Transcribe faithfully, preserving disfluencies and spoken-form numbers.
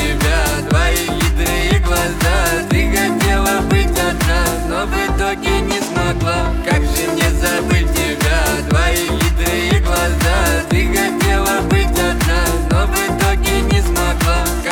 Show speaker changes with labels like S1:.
S1: тебя, твои хитрые глаза. Ты хотела быть одна, но в итоге не смогла. Как же мне забыть тебя, твои хитрые глаза. Ты хотела быть одна, но в итоге не смогла.